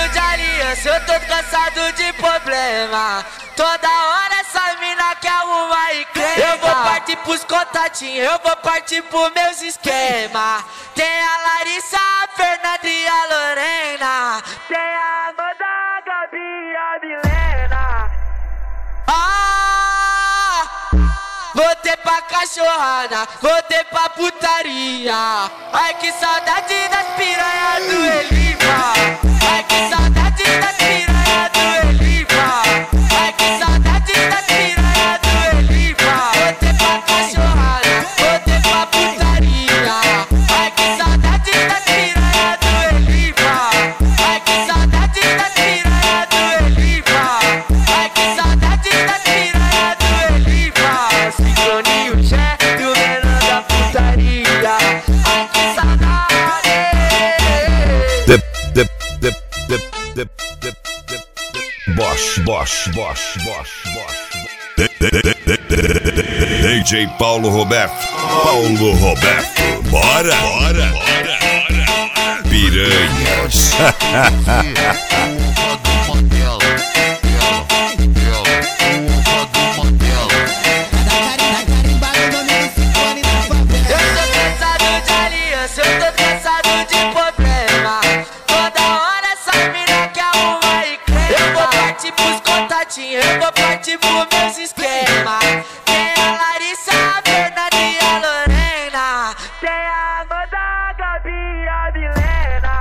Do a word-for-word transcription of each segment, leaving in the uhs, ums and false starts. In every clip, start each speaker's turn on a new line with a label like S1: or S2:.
S1: cansado de aliança, eu tô cansado de problema. Toda hora essa mina quer arrumar e crema. Eu vou partir pros contatinhos, eu vou partir pros meus esquemas. Tem a Larissa, a Fernanda e a Lorena. Tem a Amanda, a Gabi e a Milena. Ah, voltei pra cachorrada, voltei pra putaria. Ai que saudade das piranhas do Elipa. Ai que saudade das piranhas do Elipa. Ai que saudade das piranhas do Elipa. Voltei pra cachorrada, voltei pra putaria. Ai que saudade das piranhas do Elipa. Ai que saudade das piranhas do Elipa. Ai que saudade das piranhas do Elipa. Sincroninho, chefe do menor da putaria. Ai que saudade.
S2: De, de, de, de, de, de, de. Bosch, Bosch, Bosch, Bosch, Bosch. D J Paulo Roberto, Paulo Roberto, bora, bora, bora, bora, piranhas.
S1: Eu tô cansado de aliança, eu tô cansado de problema. Toda hora essa mina quer arrumar e crema. Eu vou partir pros contatinhos, eu vou partir pros meus esquemas. Tem a Larissa, a Fernanda e a Lorena. Tem a Amanda, a Gabi e a Milena.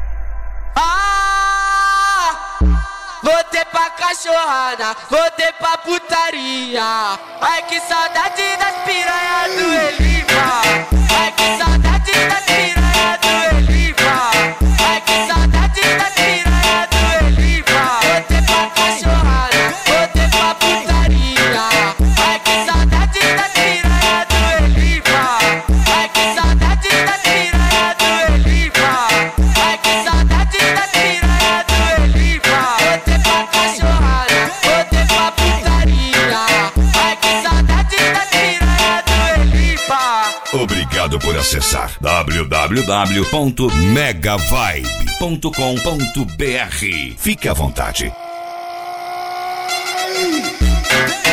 S1: Ah, voltei pra cachorrada, voltei pra putaria. Ai que saudade das piranhas do Elipa. Ai que saudade das piranhas do Elipa. Ai que saudade das piranhas do Elipa. Voltei pra cachorrada, voltei pra putaria. Ai que saudade das piranhas do Elipa. Ai que saudade das piranhas do Elipa. Ai que saudade das piranhas do Elipa. Voltei pra cachorrada, voltei pra putaria. Ai que saudade das piranhas do Elipa.
S2: Obrigado por acessar w w w ponto mega vibe ponto com ponto b r. Fique à vontade.